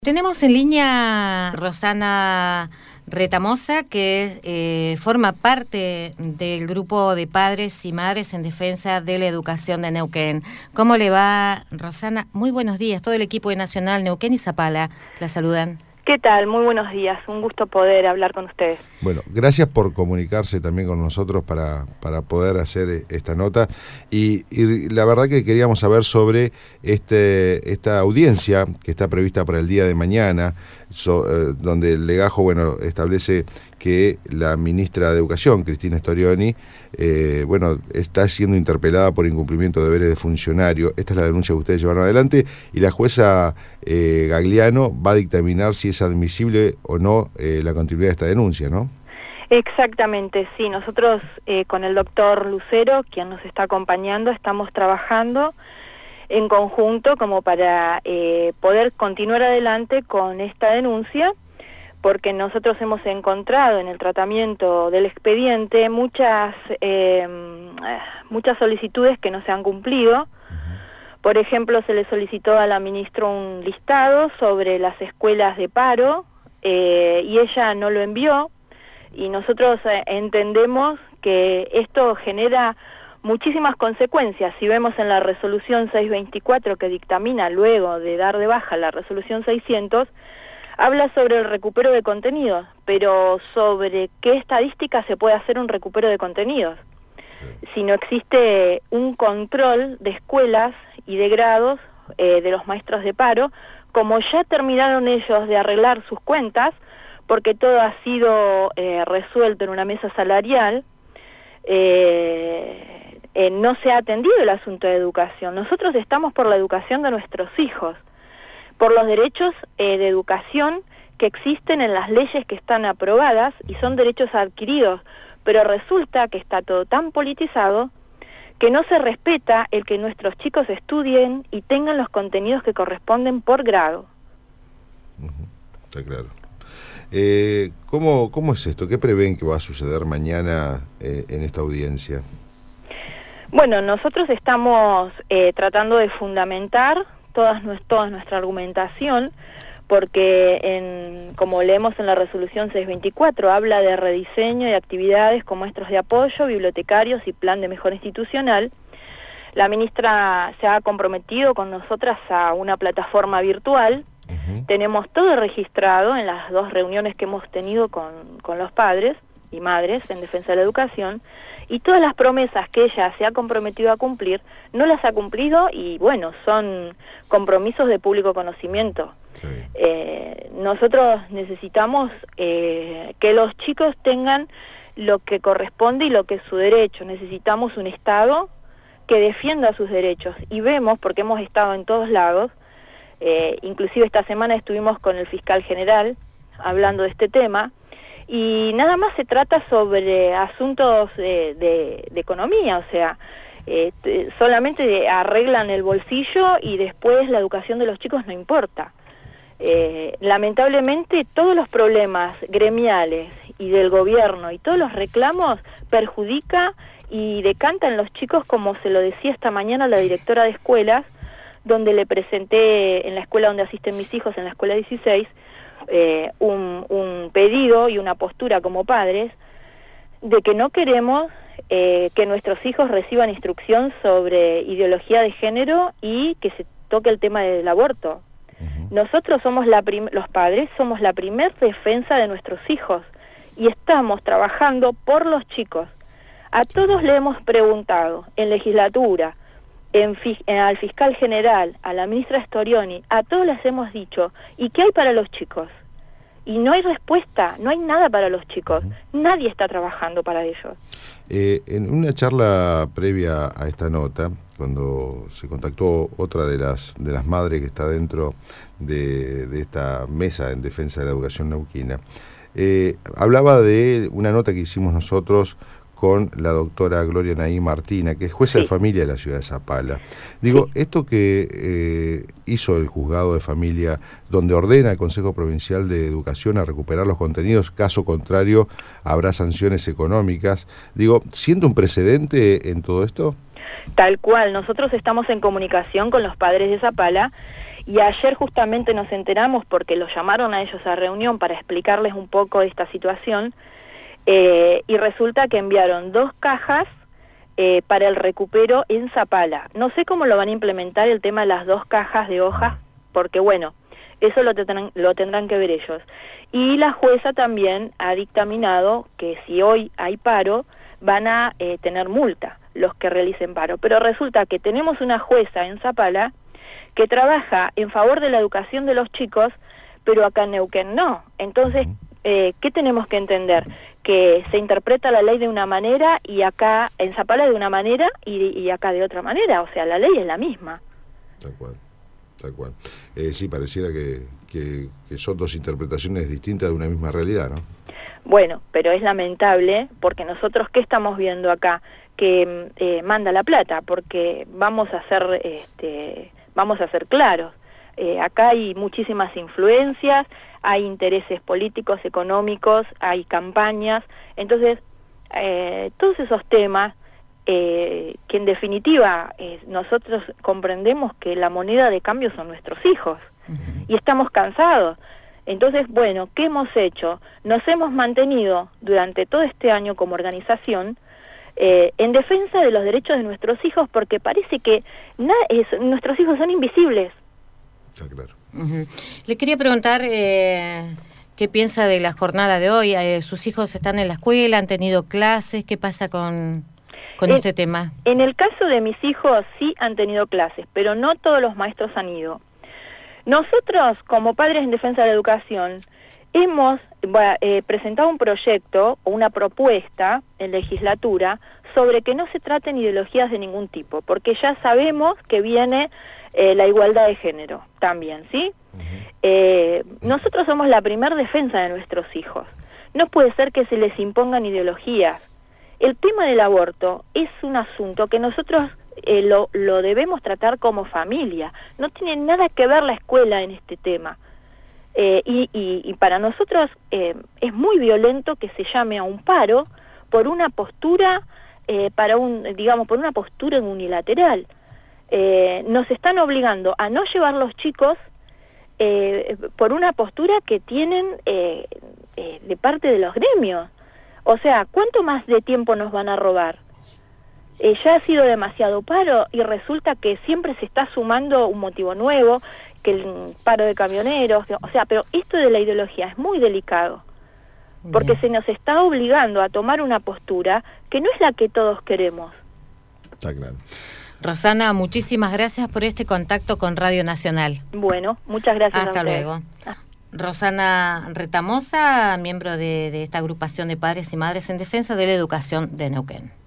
Tenemos en línea Rosana Retamosa, que forma parte del grupo de padres y madres en defensa de la educación de Neuquén. ¿Cómo le va, Rosana? Muy buenos días. Todo el equipo de Nacional Neuquén y Zapala la saludan. ¿Qué tal? Muy buenos días. Un gusto poder hablar con ustedes. Bueno, gracias por comunicarse también con nosotros para poder hacer esta nota. Y la verdad que queríamos saber sobre esta audiencia que está prevista para el día de mañana, donde el legajo establece que la ministra de Educación, Cristina Storioni, está siendo interpelada por incumplimiento de deberes de funcionario. Esta es la denuncia que ustedes llevaron adelante, y la jueza Gagliano va a dictaminar si es admisible o no la continuidad de esta denuncia, ¿no? Exactamente, sí. Nosotros con el doctor Lucero, quien nos está acompañando, estamos trabajando en conjunto como para poder continuar adelante con esta denuncia, porque nosotros hemos encontrado en el tratamiento del expediente muchas solicitudes que no se han cumplido. Por ejemplo, se le solicitó a la ministra un listado sobre las escuelas de paro y ella no lo envió, y nosotros entendemos que esto genera muchísimas consecuencias. Si vemos en la resolución 624, que dictamina luego de dar de baja la resolución 600, habla sobre el recupero de contenidos, pero sobre qué estadística se puede hacer un recupero de contenidos. Si no existe un control de escuelas y de grados de los maestros de paro, como ya terminaron ellos de arreglar sus cuentas, porque todo ha sido resuelto en una mesa salarial, no se ha atendido el asunto de educación. Nosotros estamos por la educación de nuestros hijos, por los derechos de educación que existen en las leyes que están aprobadas y son derechos adquiridos, pero resulta que está todo tan politizado que no se respeta el que nuestros chicos estudien y tengan los contenidos que corresponden por grado. Está claro. ¿Cómo es esto? ¿Qué prevén que va a suceder mañana en esta audiencia? Bueno, nosotros estamos tratando de fundamentar toda nuestra argumentación, porque como leemos en la resolución 624, habla de rediseño de actividades con maestros de apoyo, bibliotecarios y plan de mejora institucional. La ministra se ha comprometido con nosotras a una plataforma virtual. Tenemos todo registrado en las 2 reuniones que hemos tenido con los padres y madres en defensa de la educación, y todas las promesas que ella se ha comprometido a cumplir, no las ha cumplido, y bueno, son compromisos de público conocimiento. Sí. Nosotros necesitamos que los chicos tengan lo que corresponde y lo que es su derecho. Necesitamos un Estado que defienda sus derechos, y vemos, porque hemos estado en todos lados, inclusive esta semana estuvimos con el fiscal general hablando de este tema, y nada más se trata sobre asuntos de economía, o sea, solamente arreglan el bolsillo y después la educación de los chicos no importa. Lamentablemente todos los problemas gremiales y del gobierno y todos los reclamos perjudica y decanta en los chicos, como se lo decía esta mañana la directora de escuelas, donde le presenté en la escuela donde asisten mis hijos, en la escuela 16, un pedido y una postura como padres de que no queremos que nuestros hijos reciban instrucción sobre ideología de género y que se toque el tema del aborto. Nosotros somos los padres somos la primer defensa de nuestros hijos y estamos trabajando por los chicos. A todos le hemos preguntado en legislatura, al fiscal general, a la ministra Storioni, a todos les hemos dicho, ¿y qué hay para los chicos? Y no hay respuesta, no hay nada para los chicos, nadie está trabajando para ellos. En una charla previa a esta nota, cuando se contactó otra de las madres que está dentro de esta mesa en defensa de la educación neuquina, hablaba de una nota que hicimos nosotros con la doctora Gloria Naí Martina, que es jueza de familia de la ciudad de Zapala. Digo, esto que hizo el juzgado de familia, donde ordena al Consejo Provincial de Educación a recuperar los contenidos, caso contrario habrá sanciones económicas, digo, ¿siente un precedente en todo esto? Tal cual, nosotros estamos en comunicación con los padres de Zapala Y ayer justamente nos enteramos porque los llamaron a ellos a reunión para explicarles un poco esta situación, y resulta que enviaron 2 cajas para el recupero en Zapala. No sé cómo lo van a implementar el tema de las 2 cajas de hojas, porque bueno, eso lo tendrán que ver ellos. Y la jueza también ha dictaminado que si hoy hay paro, van a tener multa los que realicen paro. Pero resulta que tenemos una jueza en Zapala que trabaja en favor de la educación de los chicos, pero acá en Neuquén no. Entonces, ¿qué tenemos que entender? Que se interpreta la ley de una manera y acá en Zapala de una manera y acá de otra manera. O sea, la ley es la misma. Tal cual, tal cual. Sí, pareciera que son 2 interpretaciones distintas de una misma realidad, ¿no? Bueno, pero es lamentable porque nosotros, ¿qué estamos viendo acá? Que manda la plata, porque vamos a ser claros. Acá hay muchísimas influencias, hay intereses políticos, económicos, hay campañas. Entonces, todos esos temas, que en definitiva nosotros comprendemos que la moneda de cambio son nuestros hijos, y estamos cansados. Entonces, bueno, ¿qué hemos hecho? Nos hemos mantenido durante todo este año como organización en defensa de los derechos de nuestros hijos, porque parece que nuestros hijos son invisibles. Está claro. Le quería preguntar qué piensa de la jornada de hoy. ¿Sus hijos están en la escuela, han tenido clases? ¿Qué pasa con este tema? En el caso de mis hijos sí han tenido clases, pero no todos los maestros han ido. Nosotros, como Padres en Defensa de la Educación, hemos presentado un proyecto o una propuesta en legislatura sobre que no se traten ideologías de ningún tipo, porque ya sabemos que viene la igualdad de género también, ¿sí? Nosotros somos la primer defensa de nuestros hijos. No puede ser que se les impongan ideologías. El tema del aborto es un asunto que nosotros lo debemos tratar como familia. No tiene nada que ver la escuela en este tema. Y para nosotros es muy violento que se llame a un paro por una postura, por una postura unilateral. Nos están obligando a no llevar los chicos por una postura que tienen de parte de los gremios. O sea, ¿cuánto más de tiempo nos van a robar? Ya ha sido demasiado paro y resulta que siempre se está sumando un motivo nuevo, que el paro de camioneros, o sea, pero esto de la ideología es muy delicado, porque se nos está obligando a tomar una postura que no es la que todos queremos. Está claro. Rosana, muchísimas gracias por este contacto con Radio Nacional. Bueno, muchas gracias. Hasta luego. Rosana Retamosa, miembro de esta agrupación de padres y madres en defensa de la educación de Neuquén.